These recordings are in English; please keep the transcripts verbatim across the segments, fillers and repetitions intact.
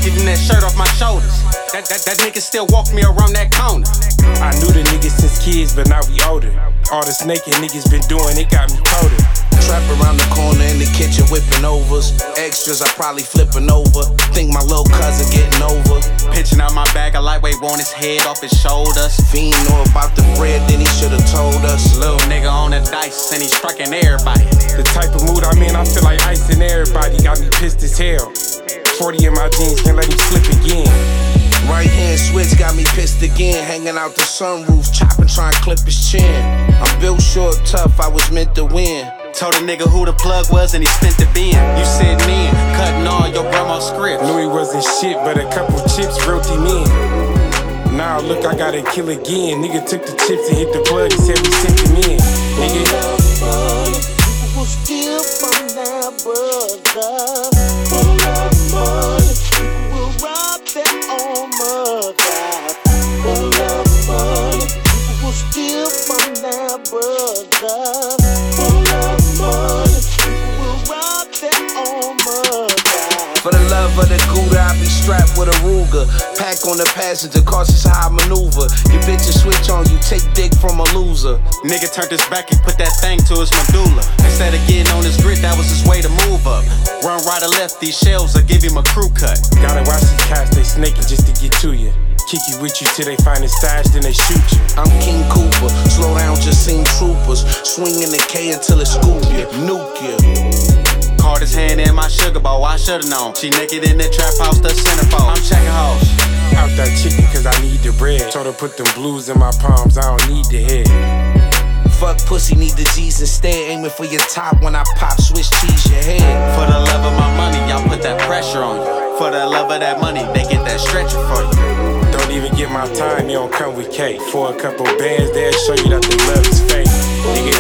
Even that shirt off my shoulders. That, that, that nigga still walk me around that corner. I knew the niggas since kids, but now we older. All the snaking niggas been doing, it got me colder. Trap around the corner in the kitchen whipping overs. Extras I probably flipping over. Think my little cousin getting over. Pitching out my bag, a lightweight want his head off his shoulders. Fiend know about the bread, then he should've told us. Little nigga on the dice and he striking everybody. The type of mood I'm in, I feel like icing everybody. Got me pissed as hell. forty in my jeans, can't let him slip again. Right hand switch got me pissed again. Hanging out the sunroof, chopping, trying to clip his chin. I'm built short, tough, I was meant to win. Told a nigga who the plug was and he spent the bin. You said me, cutting all your grandma's script. Knew he wasn't shit, but a couple chips wrote him in. Now look, I gotta kill again. Nigga took the chips and hit the plug and said we sent him in. Nigga, people will steal from their brother. For love money, people will rob their own mother. For love money, people will steal from their brother. For love money, people will rob their own mother. For the love of the Gouda, I be strapped with a Ruger. Pack on the passenger, cautious how I maneuver. Your bitches switch on you, take dick from a loser. Nigga turned his back, he put that thing to his medulla. Instead of getting on his grit, that was his way to move up. Run right or left, these shells will give him a crew cut. gotta watch these cats, they snaking just to get to you. Kick you with you till they find the stash, then they shoot you. I'm King Cooper, slow down, just seen troopers. Swinging the K until it scoop you, nuke you. Caught his hand in my sugar bowl, I should've known. She naked in the trap house, the centerfold. I'm checking hoes. Out that chicken cause I need the bread. Told her put them blues in my palms, I don't need the head. Fuck pussy, need the G's instead. Aiming for your top when I pop, switch cheese your head. For the love of my money, y'all put that pressure on you. For the love of that money, they get that stretcher for you. Don't even get my time, you don't come with cake. For a couple bands, they'll show you that the love is fake. Nigga,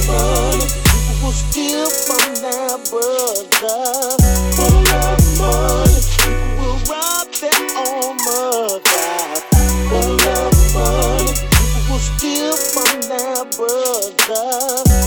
people will steal from their brother. For love money, people will rob their own mother. For love money, people will steal from their brother.